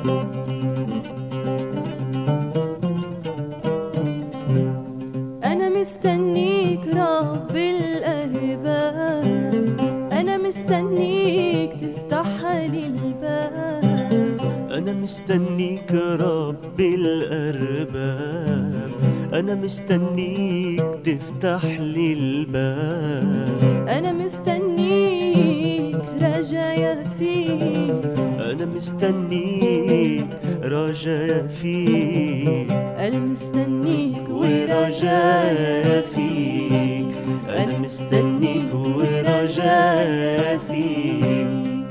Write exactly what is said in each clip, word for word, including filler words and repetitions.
أنا مستنيك رب الأرباب، أنا مستنيك تفتح لي الباب. أنا مستنيك رب الأرباب، أنا مستنيك تفتح لي الباب. أنا مستنيك رجايا فيك، أنا مستنيك رجايا فيك، أنا مستنيك ورجايا فيك، أنا مستنيك ورجايا فيك.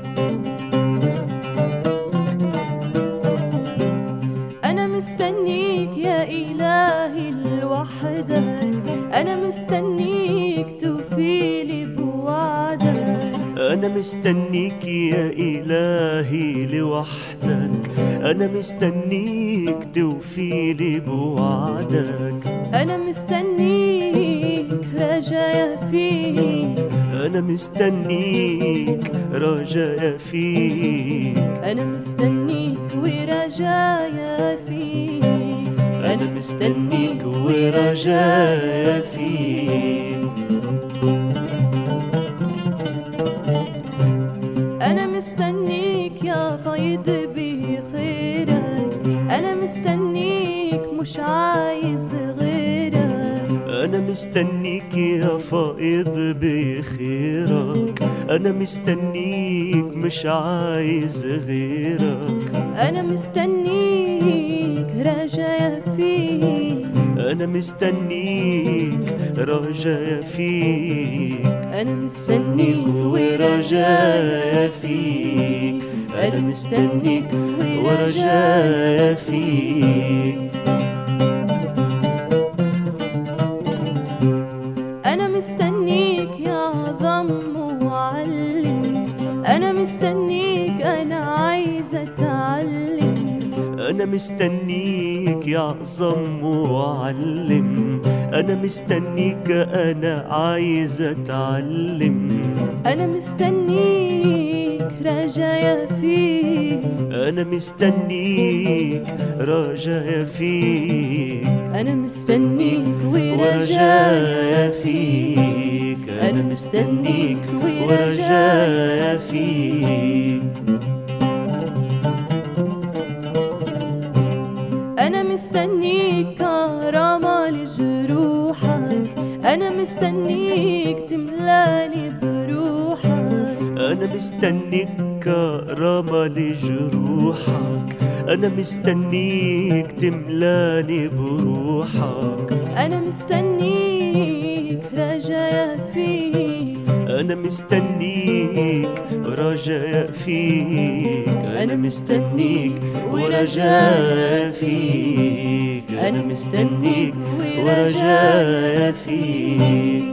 أنا مستنيك يا إلهي لوحدك، أنا مستنيك توفيلي بوعدك. أنا مستنيك يا إلهي لوحدك، أنا مستنيك توفيلي بوعدك. أنا مستنيك رجايا فيك، أنا مستنيك رجايا فيك، أنا مستنيك ورجايا فيك، أنا مستنيك ورجايا فيك. أنا مستنيك يا فيض بخيرك، أنا مستنيك مش عايز غيرك. أنا مستنيك يا فائض بخيرك، أنا مستنيك مش عايز غيرك. أنا مستنيك رجايا فيك، أنا مستنيك رجايا فيك، أنا مستنيك ورجايا فيك، أنا مستنيك ورجايا فيك. أنا مستنيك يا عظم معلم، أنا مستنيك أنا عايزة أتعلم. أنا مستنيك يا أعظم معلم، أنا مستنيك أنا عايز أتعلم. أنا مستنيك رجايا فيك، أنا مستنيك رجايا فيك، أنا مستنيك ورجايا ورجايا فيك، أنا مستنيك ورجايا فيك. أنا مستنيك كرامة لجروحك، أنا مستنيك تملاني بروحك. أنا مستنيك كرامة لجروحك، أنا مستنيك تملاني بروحك. أنا مستنيك رجايا فيك، أنا مستنيك رجايا فيك، أنا مستنيك ورجايا فيك، أنا مستنيك ورجايا فيك.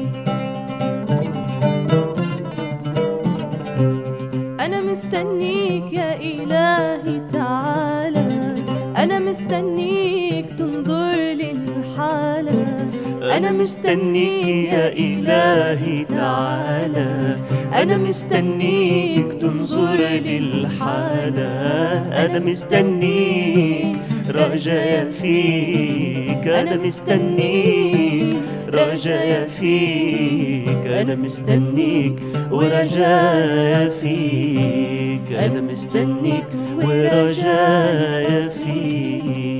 أنا مستنيك يا إلهي تعالى، أنا مستنيك تنظر للحالة. أنا مستنيك يا إلهي تعالى، أنا مستنيك تنظر للحالة. أنا مستنيك رجايا فيك، أنا مستنيك رجايا فيك، أنا مستنيك ورجايا فيك، أنا مستنيك ورجايا فيك.